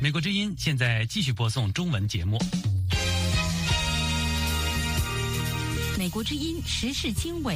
美国之音现在继续播送中文节目。 美国之音时事经纬。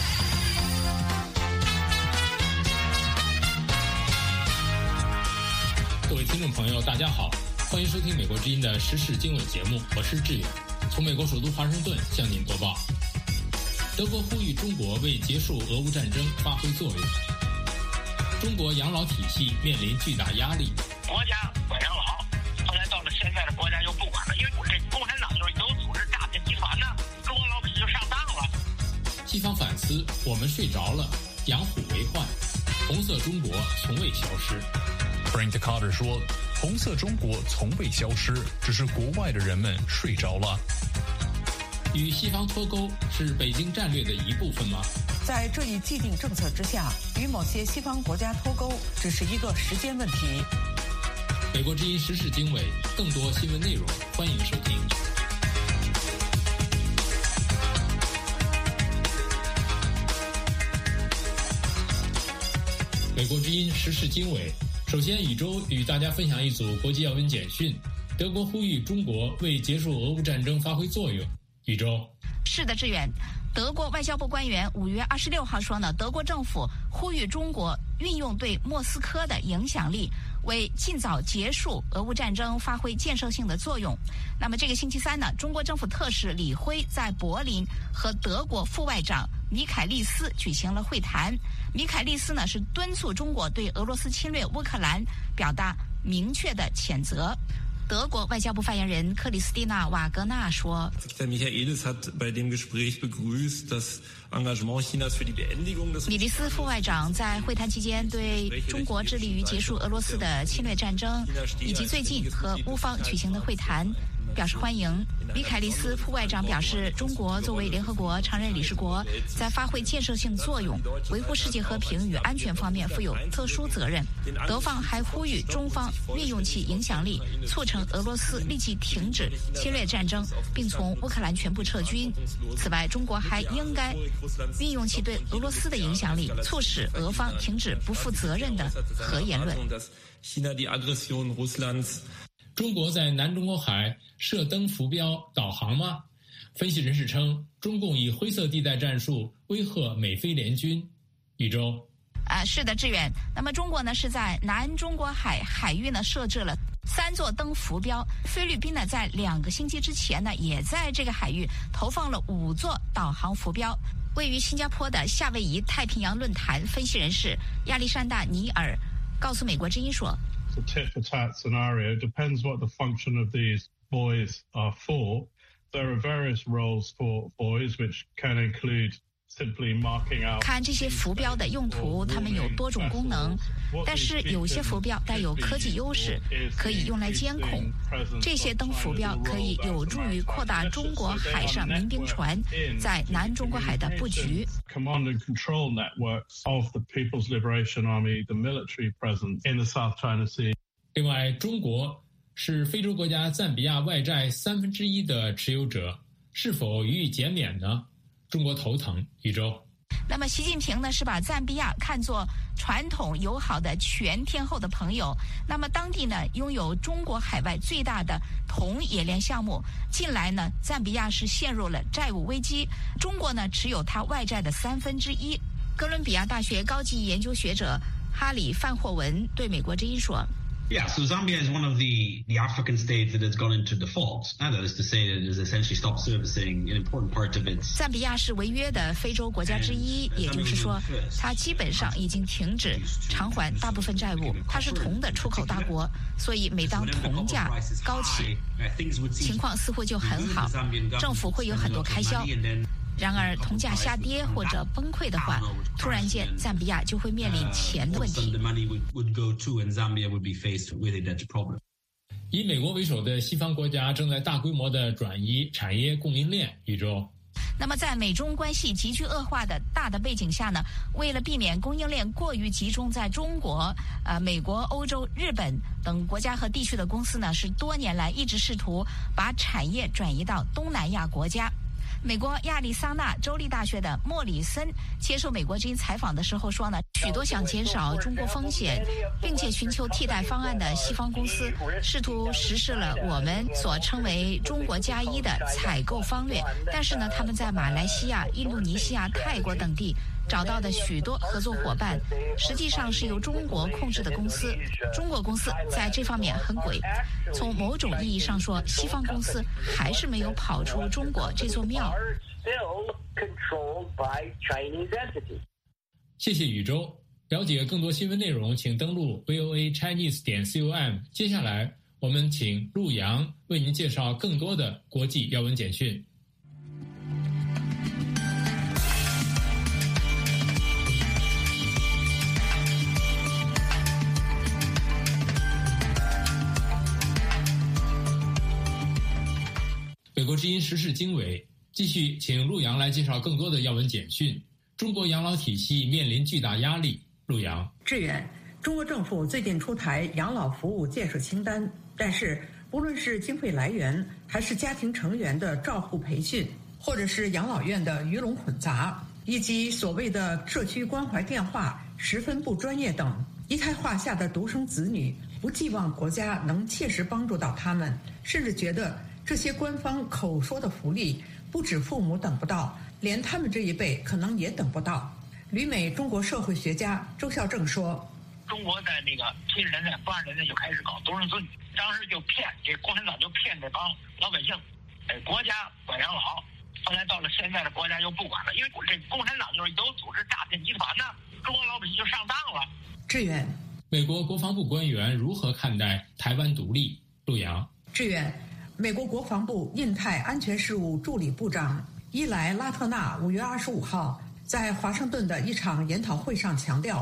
各位听众朋友，大家好，欢迎收听美国之音的时事经纬节目，我是志远，从美国首都华盛顿向您播报。德国呼吁中国为结束俄乌战争发挥作用。中国养老体系面临巨大压力。 国家管养老，后来到了现在的国家又不管了，因为这共产党就是有组织诈骗集团呢，中国老百姓就上当了。 西方反思，我们睡着了，养虎为患，红色中国从未消失。 Brent Carter 说，红色中国从未消失，只是国外的人们睡着了。 与西方脱钩是北京战略的一部分吗？ 在这一既定政策之下，与某些西方国家脱钩只是一个时间问题。 美国之音时事经纬，更多新闻内容，欢迎收听。美国之音时事经纬，首先宇宙与大家分享一组国际要闻简讯。德国呼吁中国为结束俄乌战争发挥作用。宇宙。 是的，志远。德国外交部官员5月26号说呢，德国政府呼吁中国运用对莫斯科的影响力，为尽早结束俄乌战争发挥建设性的作用。那么这个星期三呢，中国政府特使李辉在柏林和德国副外长米凯利斯举行了会谈。米凯利斯呢是敦促中国对俄罗斯侵略乌克兰表达明确的谴责。德国外交部发言人克里斯蒂娜·瓦格纳说，米利斯副外长在会谈期间对中国致力于结束俄罗斯的侵略战争以及最近和乌方举行的会谈表示欢迎。米凯利斯副外长表示，中国作为联合国常任理事国，在发挥建设性作用、维护世界和平与安全方面负有特殊责任。德方还呼吁中方运用其影响力，促成俄罗斯立即停止侵略战争，并从乌克兰全部撤军。此外，中国还应该运用其对俄罗斯的影响力，促使俄方停止不负责任的核言论。 中国在南中国海设登浮标导航吗？分析人士称，中共以灰色地带战术威吓美菲联军。宇宙。 是的，志远。那么中国呢是在南中国海域呢设置了3座登浮标。菲律宾呢在2个星期之前呢也在这个海域投放了5座导航浮标。位于新加坡的夏威夷太平洋论坛分析人士亚历山大·尼尔告诉美国之音说 a tit for tat scenario. It depends what the function of these buoys are for. There are various roles for buoys, which can include simply marking out. 看这些浮标的用途，它们有多种功能，但是有些浮标带有科技优势，可以用来监控。这些登浮标可以有助于扩大中国海上民兵船在南中国海的布局。 Command and control network of the People's Liberation Army, the military presence in the South China Sea. 另外，中国是非洲国家赞比亚外债1/3的持有者，是否予以减免呢？中国头疼。宇宙。 那么习近平呢是把赞比亚看作传统友好的全天候的朋友。那么当地呢拥有中国海外最大的铜冶炼项目。近来呢赞比亚是陷入了债务危机，中国呢持有它外债的1/3。哥伦比亚大学高级研究学者哈里范霍文对美国之音说。 Yeah, so Zambia is one of the African states that has gone into default. And that is to say that it has essentially stopped servicing an important part of its... 赞比亚是违约的非洲国家之一，也就是说，它基本上已经停止偿还大部分债务。它是铜的出口大国，所以每当铜价高起，情况似乎就很好，政府会有很多开销。然而，铜价下跌或者崩溃的话，突然间赞比亚就会面临钱的问题。 以美国为首的西方国家正在大规模的转移产业供应链。宇宙。 那么在美中关系急剧恶化的大的背景下呢，为了避免供应链过于集中在中国、美国、欧洲、日本等国家和地区的公司呢，是多年来一直试图把产业转移到东南亚国家。 美国亚利桑那州立大学的莫里森接受美国之音采访的时候说呢，许多想减少中国风险并且寻求替代方案的西方公司试图实施了我们所称为中国加1的采购方略，但是呢，他们在马来西亚、印度尼西亚、泰国等地找到的许多合作伙伴实际上是由中国控制的公司。中国公司在这方面很诡，从某种意义上说，西方公司还是没有跑出中国这座庙。 谢谢宇宙。了解更多新闻内容，请登录 voachinese.com。接下来我们请陆洋为您介绍更多的国际要闻简讯。美国之音时事经纬继续请陆洋来介绍更多的要闻简讯。中国养老体系面临巨大压力。陆洋， 志远，中国政府最近出台养老服务建设清单，但是不论是经费来源，还是家庭成员的照护培训，或者是养老院的鱼龙混杂，以及所谓的社区关怀电话十分不专业等，一胎化下的独生子女不寄望国家能切实帮助到他们，甚至觉得这些官方口说的福利不止父母等不到，连他们这一辈可能也等不到。旅美中国社会学家周孝正说， 中国在那个70年代、80年代就开始搞独生子女，当时就骗这共产党，就骗这帮老百姓，国家管养老。后来到了现在的国家又不管了，因为这共产党就是有组织诈骗集团呢，中国老百姓就上当了。 志远， 美国国防部官员如何看待台湾独立？陆洋， 志远，美国国防部印太安全事务助理部长伊莱拉特纳5月25号在华盛顿的一场研讨会上强调，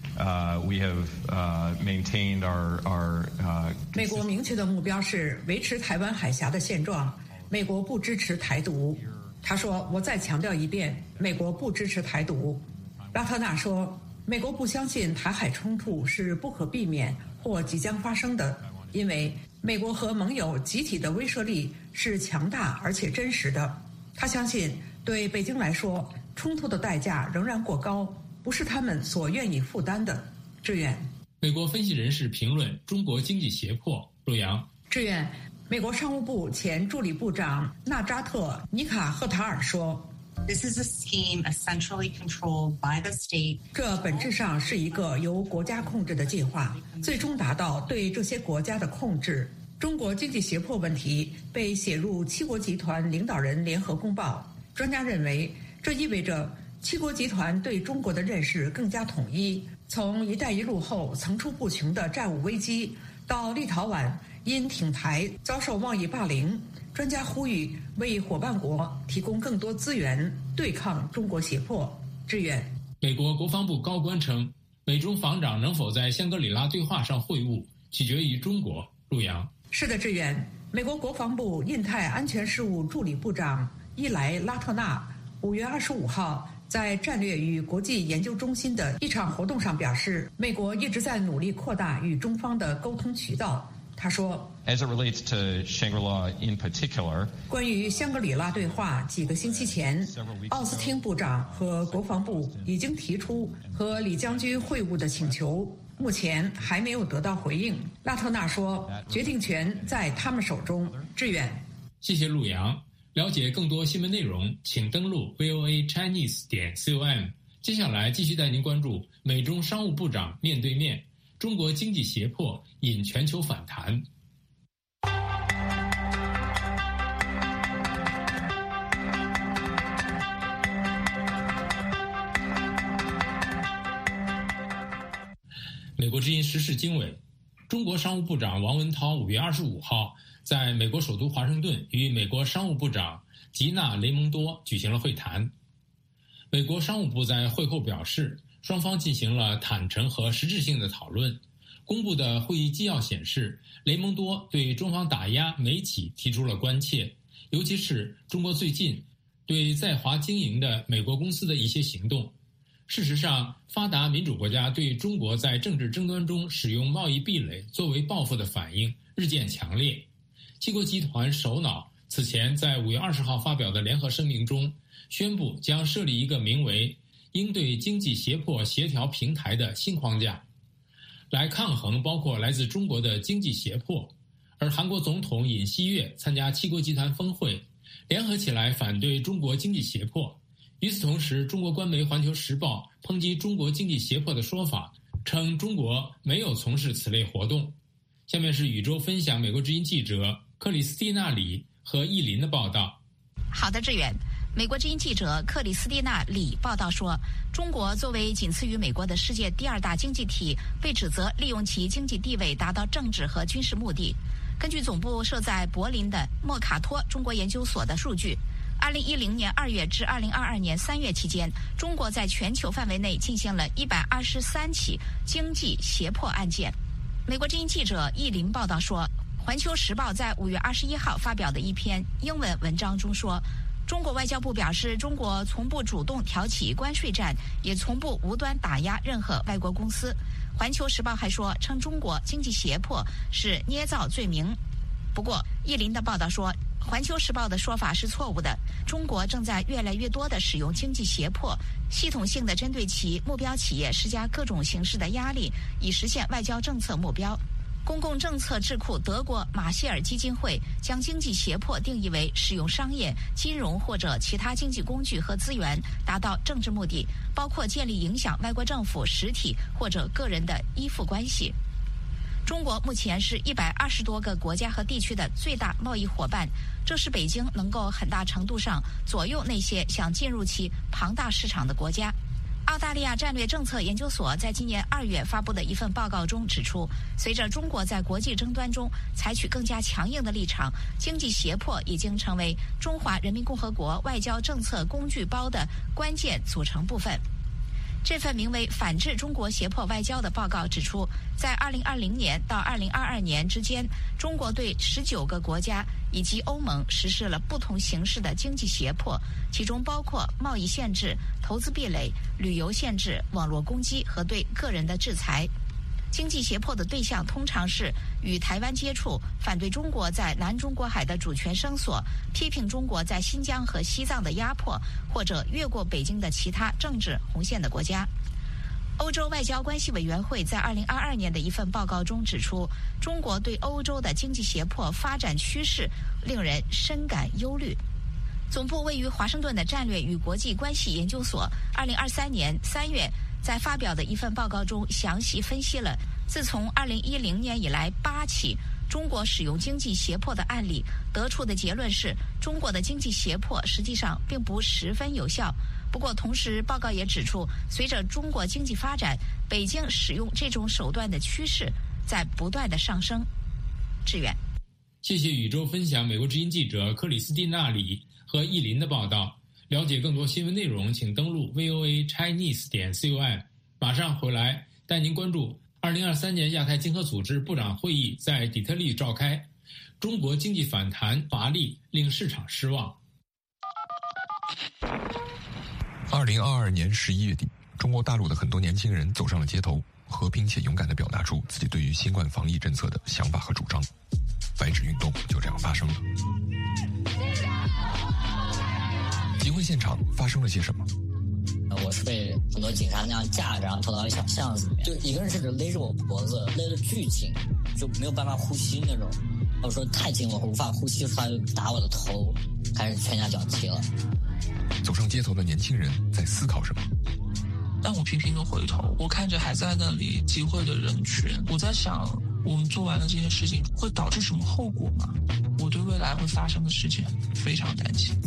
美国明确的目标是维持台湾海峡的现状，美国不支持台独。他说，我再强调一遍，美国不支持台独。拉特纳说，美国不相信台海冲突是不可避免或即将发生的，因为美国和盟友集体的威慑力是强大而且真实的。他相信对北京来说，冲突的代价仍然过高，不是他们所愿意负担的。志远， 美国分析人士评论中国经济胁迫。陆洋， 志远，美国商务部前助理部长纳扎特·尼卡赫塔尔说， This is a scheme essentially controlled by the state. 这本质上是一个由国家控制的计划，最终达到对这些国家的控制。中国经济胁迫问题被写入七国集团领导人联合公报。专家认为，这意味着七国集团对中国的认识更加统一。从“一带一路”后层出不穷的债务危机，到立陶宛因挺台遭受贸易霸凌，专家呼吁为伙伴国提供更多资源，对抗中国胁迫。志远， 美国国防部高官称，美中防长能否在香格里拉对话上会晤，取决于中国。陆洋， 是的，志远，美国国防部印太安全事务助理部长伊莱拉特纳5月25号在战略与国际研究中心的一场活动上表示，美国一直在努力扩大与中方的沟通渠道。他说 ，As it relates to Shangri-La in particular， 关于香格里拉对话，几个星期前，奥斯汀部长和国防部已经提出和李将军会晤的请求，目前还没有得到回应。拉特纳说，决定权在他们手中。志远， 谢谢陆洋。了解更多新闻内容，请登录 voachinese.com。接下来继续带您关注美中商务部长面对面，中国经济胁迫引全球反弹。美国之音时事经纬，中国商务部长王文涛5月25号在美国首都华盛顿与美国商务部长吉娜·雷蒙多举行了会谈。美国商务部在会后表示，双方进行了坦诚和实质性的讨论。公布的会议纪要显示，雷蒙多对中方打压美企提出了关切，尤其是中国最近对在华经营的美国公司的一些行动。事实上，发达民主国家对中国在政治争端中使用贸易壁垒作为报复的反应日渐强烈。七国集团首脑此前在5月20号发表的联合声明中，宣布将设立一个名为应对经济胁迫协调平台的新框架，来抗衡包括来自中国的经济胁迫。而韩国总统尹锡悦参加七国集团峰会，联合起来反对中国经济胁迫。与此同时，中国官媒《环球时报》抨击中国经济胁迫的说法，称中国没有从事此类活动。下面是宇宙分享美国之音记者克里斯蒂娜·李和易林的报道。 好的，志远。美国之音记者克里斯蒂娜·李报道说，中国作为仅次于美国的世界第2大经济体，被指责利用其经济地位达到政治和军事目的。根据总部设在柏林的莫卡托中国研究所的数据，2010年2月至2022年3月期间，中国在全球范围内进行了123起经济胁迫案件。美国之音记者易林报道说，《环球时报》在5月21号发表的一篇英文文章中说，中国外交部表示，中国从不主动挑起关税战，也从不无端打压任何外国公司。环球时报还说，称中国经济胁迫是捏造罪名。不过，易林的报道说，环球时报的说法是错误的。中国正在越来越多地使用经济胁迫，系统性地针对其目标企业施加各种形式的压力，以实现外交政策目标。公共政策智库德国马歇尔基金会将经济胁迫定义为使用商业、金融或者其他经济工具和资源达到政治目的，包括建立影响外国政府实体或者个人的依附关系。中国目前是120多个国家和地区的最大贸易伙伴，这使北京能够很大程度上左右那些想进入其庞大市场的国家。澳大利亚战略政策研究所在今年2月发布的一份报告中指出，随着中国在国际争端中采取更加强硬的立场，经济胁迫已经成为中华人民共和国外交政策工具包的关键组成部分。这份名为《反制中国胁迫外交》的报告指出，在2020年到2022年之间，中国对19个国家以及欧盟实施了不同形式的经济胁迫，其中包括贸易限制、投资壁垒、旅游限制、网络攻击和对个人的制裁。经济胁迫的对象通常是与台湾接触、反对中国在南中国海的主权声索、批评中国在新疆和西藏的压迫，或者越过北京的其他政治红线的国家。欧洲外交关系委员会在2022年的一份报告中指出，中国对欧洲的经济胁迫发展趋势令人深感忧虑。总部位于华盛顿的战略与国际关系研究所2023年3月在发表的一份报告中详细分析了自从2010年以来8起中国使用经济胁迫的案例，得出的结论是，中国的经济胁迫实际上并不十分有效。不过同时，报告也指出，随着中国经济发展，北京使用这种手段的趋势在不断的上升。志远， 谢谢宇宙分享美国之音记者克里斯蒂娜·李和易林的报道。了解更多新闻内容，请登录 voachinese.com。马上回来带您关注2023年亚太经合组织部长会议在底特律召开，中国经济反弹乏力，令市场失望。 2022年11月底，中国大陆的很多年轻人走上了街头，和平且勇敢地表达出自己对于新冠防疫政策的想法和主张。白纸运动就这样发生了。集会现场发生了些什么？ 我是被很多警察那样架着，然后拖到一小巷子里面，就一个人甚至勒着我脖子，勒得巨紧，就没有办法呼吸那种。我说太紧了，我无法呼吸，他就打我的头，开始拳打脚踢了。 走上街头的年轻人在思考什么？ 当我频频地回头，我看着还在那里集会的人群，我在想，我们做完了这件事情会导致什么后果吗？我对未来会发生的事情非常担心。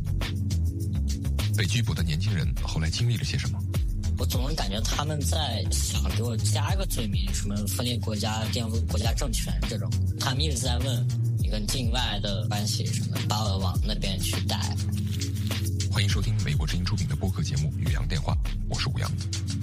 被拘捕的年轻人后来经历了些什么？ 我总是感觉他们在想给我加一个罪名，什么分裂国家、颠覆国家政权这种。他们一直在问你跟境外的关系什么，把我往那边去带。 欢迎收听美国之音出品的播客节目《宇阳电话》，我是吴阳。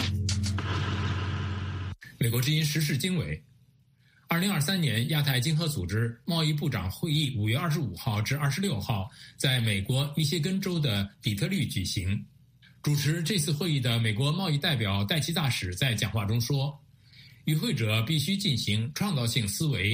美国之音时事经纬。2023年亚太经合组织贸易部长会议5月25号至26号在美国密歇根州的底特律举行。主持这次会议的美国贸易代表戴奇大使在讲话中说，与会者必须进行创造性思维，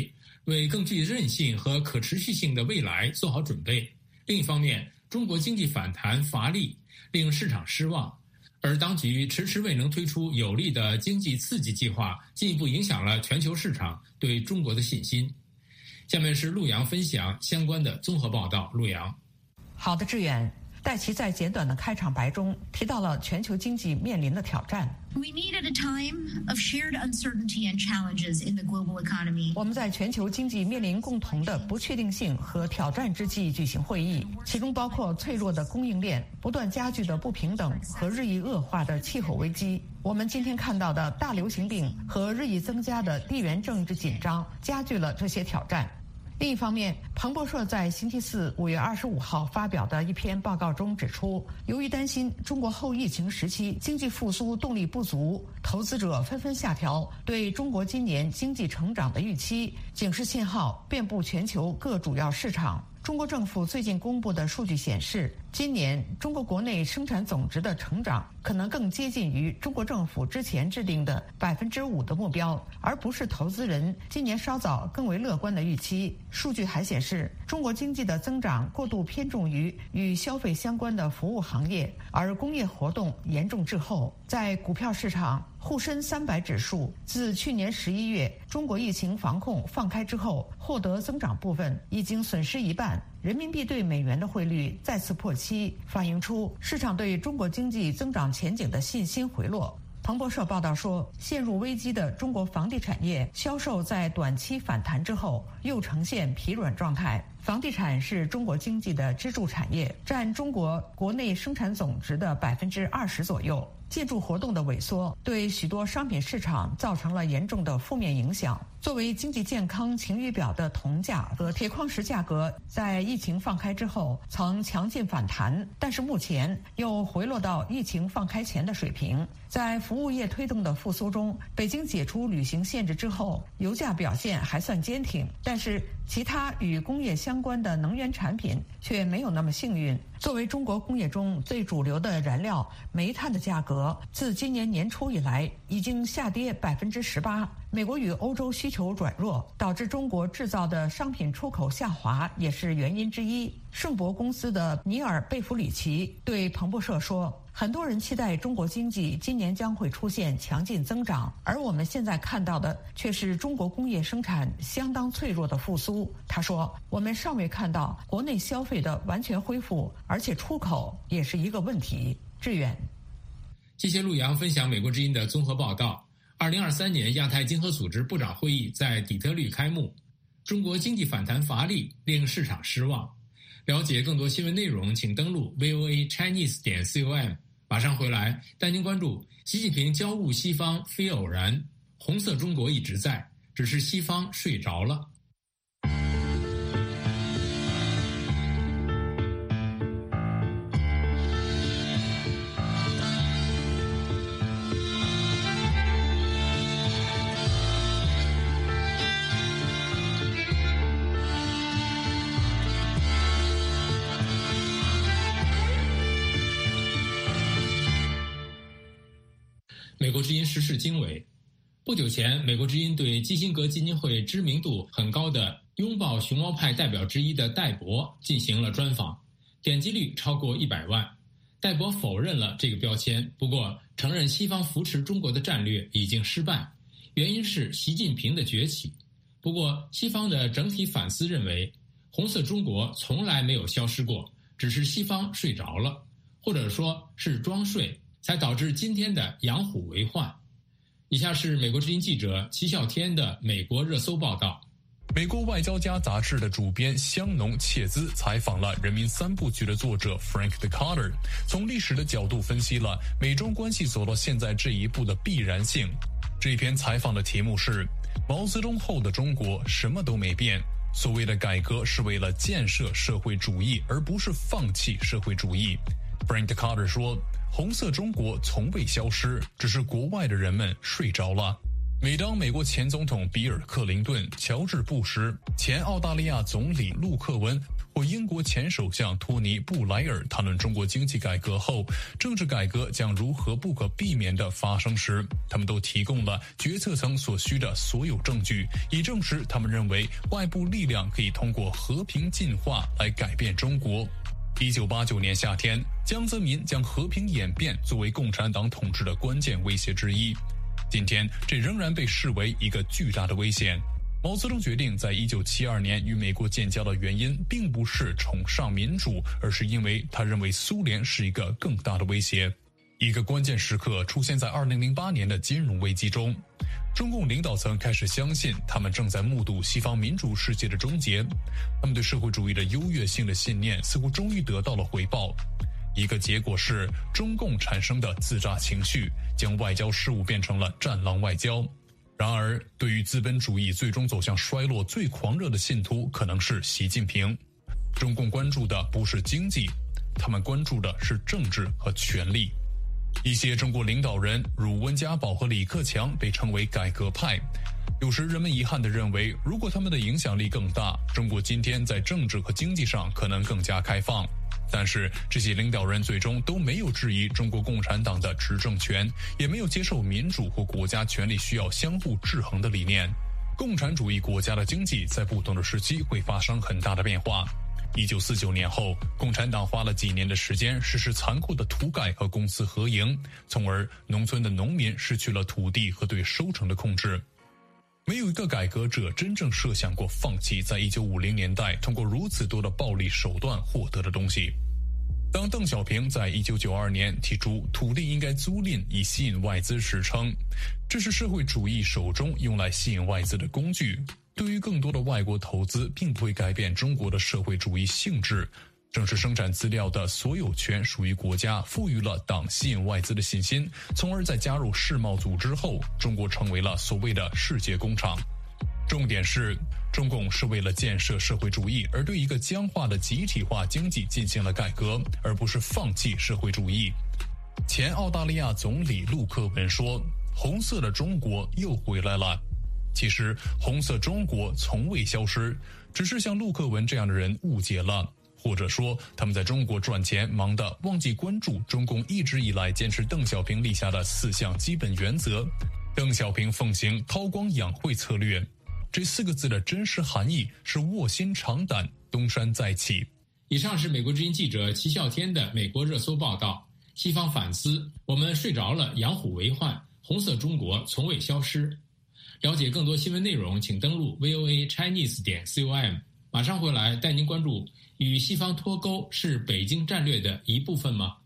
为更具韧性和可持续性的未来做好准备。另一方面，中国经济反弹乏力，令市场失望，而当局迟迟未能推出有力的经济刺激计划，进一步影响了全球市场对中国的信心。下面是陆洋分享相关的综合报道。陆洋， 好的，志远。戴奇在简短的开场白中提到了全球经济面临的挑战。 We need at a time of shared uncertainty and challenges in the global economy. 我们在全球经济面临共同的不确定性和挑战之际举行会议，其中包括脆弱的供应链、不断加剧的不平等和日益恶化的气候危机。我们今天看到的大流行病和日益增加的地缘政治紧张加剧了这些挑战。另一方面，彭博社在星期四5月25号发表的一篇报告中指出，由于担心中国后疫情时期经济复苏动力不足，投资者纷纷下调对中国今年经济成长的预期，警示信号遍布全球各主要市场。中国政府最近公布的数据显示，今年中国国内生产总值的成长可能更接近于中国政府之前制定的5%的目标，而不是投资人今年稍早更为乐观的预期。数据还显示，中国经济的增长过度偏重于与消费相关的服务行业，而工业活动严重滞后。在股票市场，沪深300指数自去年11月中国疫情防控放开之后，获得增长部分已经损失一半。人民币对美元的汇率再次破七，反映出市场对中国经济增长前景的信心回落。彭博社报道说，陷入危机的中国房地产业销售在短期反弹之后又呈现疲软状态。房地产是中国经济的支柱产业，占中国国内生产总值的20%左右。建筑活动的萎缩对许多商品市场造成了严重的负面影响。作为经济健康晴雨表的铜价和铁矿石价格在疫情放开之后曾强劲反弹，但是目前又回落到疫情放开前的水平。在服务业推动的复苏中，北京解除旅行限制之后，油价表现还算坚挺，但是其他与工业相关的能源产品却没有那么幸运。作为中国工业中最主流的燃料，煤炭的价格自今年年初以来已经下跌18%。美国与欧洲需求转弱，导致中国制造的商品出口下滑，也是原因之一。圣博公司的尼尔·贝弗里奇对彭博社说，很多人期待中国经济今年将会出现强劲增长，而我们现在看到的却是中国工业生产相当脆弱的复苏。他说，我们尚未看到国内消费的完全恢复，而且出口也是一个问题。志远， 谢谢陆洋分享美国之音的综合报道。2023年亚太经合组织部长会议在底特律开幕，中国经济反弹乏力，令市场失望。了解更多新闻内容，请登录 voachinese.com。马上回来带您关注习近平交恶西方非偶然，红色中国一直在，只是西方睡着了。美国之音时事经纬。不久前，美国之音对基辛格基金会知名度很高的拥抱熊猫派代表之一的戴博进行了专访，点击率超过100万。戴博否认了这个标签，不过承认西方扶持中国的战略已经失败，原因是习近平的崛起。不过西方的整体反思认为，红色中国从来没有消失过，只是西方睡着了，或者说是装睡，才导致今天的养虎为患。以下是美国之音记者齐啸天的美国热搜报道。 美国外交家杂志的主编香农切兹采访了《人民三部曲》的作者 Frank Carter， 从历史的角度分析了美中关系走到现在这一步的必然性。这篇采访的题目是毛泽东后的中国什么都没变，所谓的改革是为了建设社会主义，而不是放弃社会主义。Frank Carter 说，红色中国从未消失，只是国外的人们睡着了。 每当美国前总统比尔·克林顿、乔治·布什、前澳大利亚总理陆克文或英国前首相托尼·布莱尔谈论中国经济改革后，政治改革将如何不可避免地发生时，他们都提供了决策层所需的所有证据，以证实他们认为外部力量可以通过和平进化来改变中国。1989年夏天，江泽民将和平演变作为共产党统治的关键威胁之一。今天，这仍然被视为一个巨大的危险。毛泽东决定在1972年与美国建交的原因，并不是崇尚民主，而是因为他认为苏联是一个更大的威胁。一个关键时刻出现在2008年的金融危机中，中共领导层开始相信他们正在目睹西方民主世界的终结，他们对社会主义的优越性的信念似乎终于得到了回报。一个结果是中共产生的自炸情绪，将外交事务变成了战狼外交。然而，对于资本主义最终走向衰落最狂热的信徒可能是习近平。中共关注的不是经济，他们关注的是政治和权力。一些中国领导人如温家宝和李克强被称为改革派。有时人们遗憾地认为，如果他们的影响力更大，中国今天在政治和经济上可能更加开放。但是这些领导人最终都没有质疑中国共产党的执政权，也没有接受民主或国家权力需要相互制衡的理念。共产主义国家的经济在不同的时期会发生很大的变化。1949年后，共产党花了几年的时间实施残酷的土改和公私合营，从而农村的农民失去了土地和对收成的控制。没有一个改革者真正设想过放弃在1950年代通过如此多的暴力手段获得的东西。当邓小平在1992年提出土地应该租赁以吸引外资时称，这是社会主义手中用来吸引外资的工具，对于更多的外国投资并不会改变中国的社会主义性质。正是生产资料的所有权属于国家，赋予了党吸引外资的信心，从而在加入世贸组织后，中国成为了所谓的世界工厂。重点是，中共是为了建设社会主义而对一个僵化的集体化经济进行了改革，而不是放弃社会主义。前澳大利亚总理陆克文说，红色的中国又回来了。其实红色中国从未消失，只是像陆克文这样的人误解了，或者说他们在中国赚钱忙得忘记关注中共一直以来坚持邓小平立下的4项基本原则。邓小平奉行韬光养晦策略，这4个字的真实含义是卧薪尝胆，东山再起。 以上是美国之音记者齐笑天的美国热搜报道。西方反思，我们睡着了，养虎为患，红色中国从未消失。了解更多新闻内容，请登录 voachinese.com。马上回来带您关注，与西方脱钩是北京战略的一部分吗？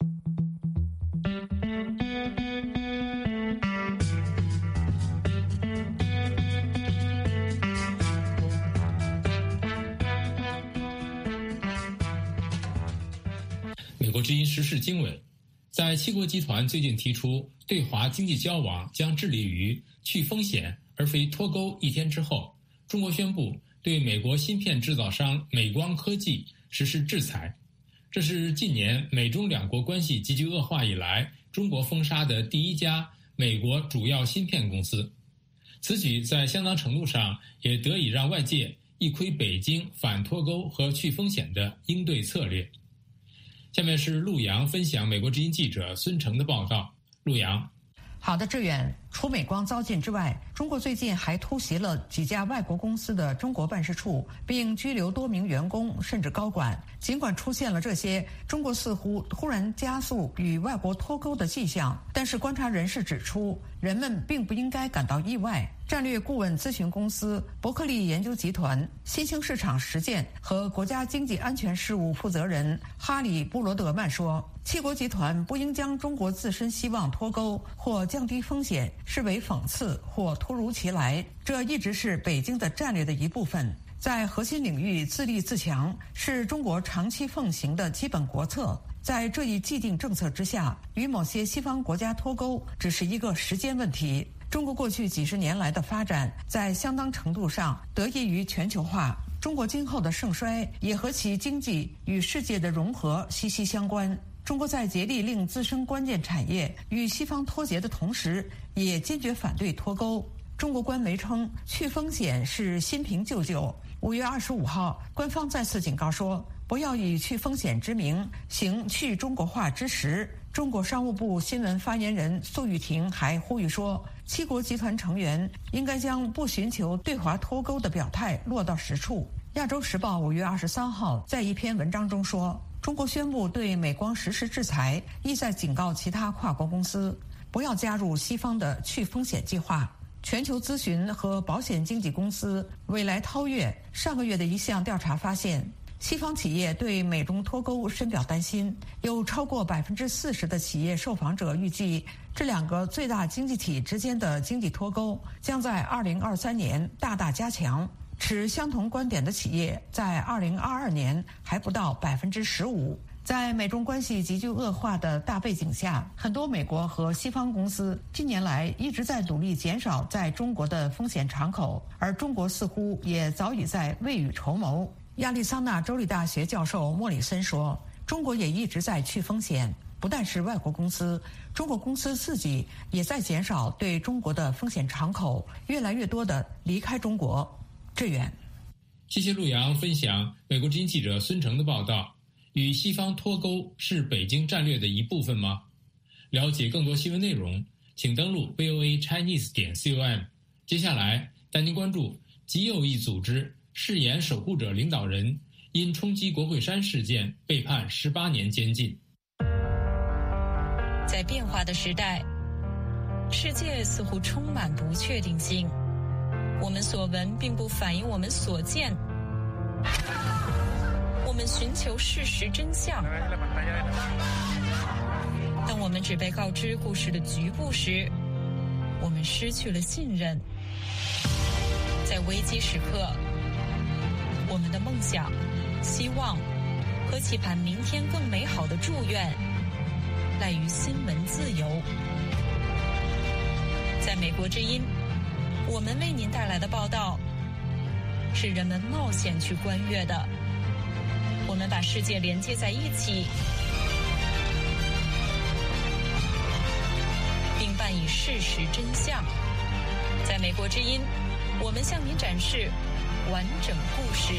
美国之音时事经纬，在七国集团最近提出对华经济交往将致力于去风险而非脱钩一天之后，中国宣布对美国芯片制造商美光科技实施制裁。这是近年美中两国关系急剧恶化以来，中国封杀的第一家美国主要芯片公司。此举在相当程度上也得以让外界一窥北京反脱钩和去风险的应对策略。下面是陆洋分享美国之音记者孙成的报道。陆洋。 好的，志远。除美光遭禁之外，中国最近还突袭了几家外国公司的中国办事处，并拘留多名员工甚至高管。尽管出现了这些，中国似乎突然加速与外国脱钩的迹象，但是观察人士指出，人们并不应该感到意外。战略顾问咨询公司伯克利研究集团新兴市场实践和国家经济安全事务负责人哈里·布罗德曼说，七国集团不应将中国自身希望脱钩或降低风险视为讽刺或突如其来，这一直是北京的战略的一部分。在核心领域自立自强是中国长期奉行的基本国策。在这一既定政策之下，与某些西方国家脱钩只是一个时间问题。中国过去几十年来的发展在相当程度上得益于全球化，中国今后的盛衰也和其经济与世界的融合息息相关。 中国在竭力令自身关键产业与西方脱节的同时，也坚决反对脱钩。中国官媒称，去风险是新瓶旧酒。5月25号，官方再次警告说，不要以去风险之名行去中国化之实。中国商务部新闻发言人苏玉婷还呼吁说，7国集团成员应该将不寻求对华脱钩的表态落到实处。亚洲时报5月23号在一篇文章中说，中国宣布对美光实施制裁，意在警告其他跨国公司不要加入西方的去风险计划。全球咨询和保险经纪公司未来韬越上个月的一项调查发现，西方企业对美中脱钩深表担心，有超过40%的企业受访者预计，这2个最大经济体之间的经济脱钩将在2023年大大加强。持相同观点的企业在2022年还不到15%。在美中关系急剧恶化的大背景下，很多美国和西方公司近年来一直在努力减少在中国的风险敞口，而中国似乎也早已在未雨绸缪。亚利桑那州立大学教授莫里森说，中国也一直在去风险，不但是外国公司，中国公司自己也在减少对中国的风险敞口，越来越多的离开中国。志远， 谢谢陆阳分享美国之音记者孙成的报道。与西方脱钩是北京战略的一部分吗？了解更多新闻内容，请登录 voachinese.com。接下来带您关注极右翼组织誓言守护者领导人因冲击国会山事件被判18年监禁。 在变化的时代，世界似乎充满不确定性，我们所闻并不反映我们所见。我们寻求事实真相，当我们只被告知故事的局部时，我们失去了信任。在危机时刻，我们的梦想、希望和期盼明天更美好的祝愿赖于新闻自由。在美国之音，我们为您带来的报道是人们冒险去观阅的。我们把世界连接在一起，并伴以事实真相。在美国之音，我们向您展示完整故事。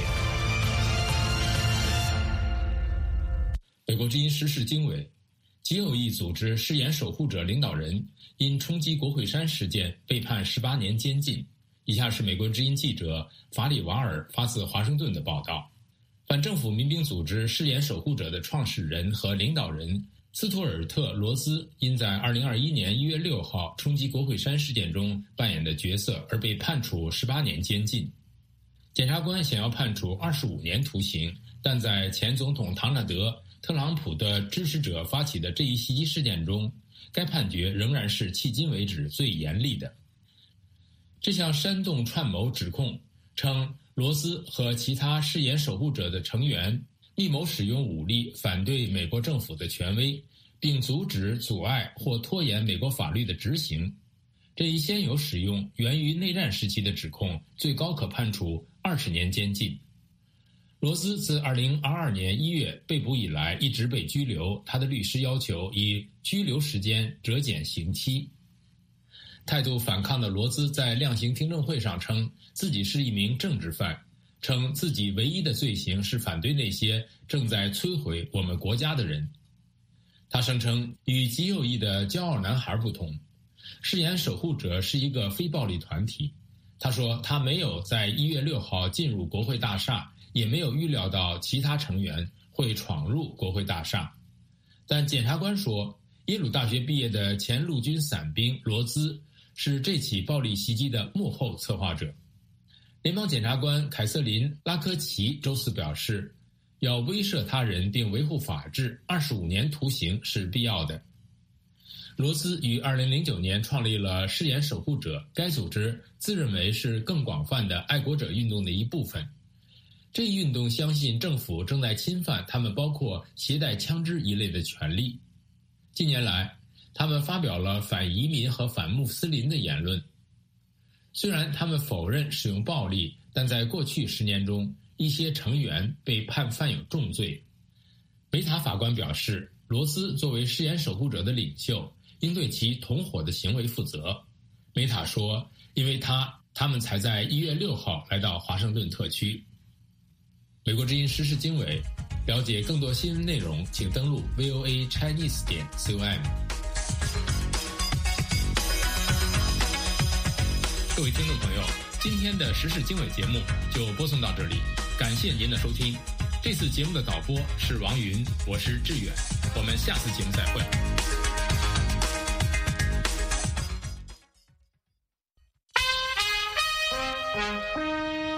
美国之音时事经纬，极右翼组织誓言守护者领导人因冲击国会山事件被判18年监禁。以下是美国之音记者法里瓦尔发自华盛顿的报道。反政府民兵组织誓言守护者的创始人和领导人斯图尔特·罗斯因在2021年1月6号冲击国会山事件中扮演的角色而被判处18年监禁。检察官想要判处25年徒刑，但在前总统唐纳德·特朗普的支持者发起的这一袭击事件中，该判决仍然是迄今为止最严厉的。这项煽动串谋指控称，罗斯和其他誓言守护者的成员密谋使用武力反对美国政府的权威，并阻止、阻碍或拖延美国法律的执行。这一先有使用源于内战时期的指控，最高可判处20年监禁。罗斯自2022年1月被捕以来一直被拘留，他的律师要求以拘留时间折减刑期。态度反抗的罗斯在量刑听证会上称自己是一名政治犯，称自己唯一的罪行是反对那些正在摧毁我们国家的人。他声称与极右翼的骄傲男孩不同，誓言守护者是一个非暴力团体。他说他没有在1月6号进入国会大厦，也没有预料到其他成员会闯入国会大厦。但检察官说，耶鲁大学毕业的前陆军伞兵罗兹是这起暴力袭击的幕后策划者。联邦检察官凯瑟琳·拉科奇周四表示，要威慑他人并维护法治，25年徒刑是必要的。罗斯于2009年创立了誓言守护者，该组织自认为是更广泛的爱国者运动的一部分。这一运动相信政府正在侵犯他们包括携带枪支一类的权利。近年来，他们发表了反移民和反穆斯林的言论。虽然他们否认使用暴力，但在过去10年中，一些成员被判犯有重罪。梅塔法官表示， 罗斯作为誓言守护者的领袖，应对其同伙的行为负责。梅塔说，因为他们才在1月6号来到华盛顿特区。美国之音时事经纬，了解更多新闻内容，请登录 voachinese.com。各位听众朋友，今天的时事经纬节目就播送到这里，感谢您的收听。这次节目的导播是王云，我是志远，我们下次节目再会。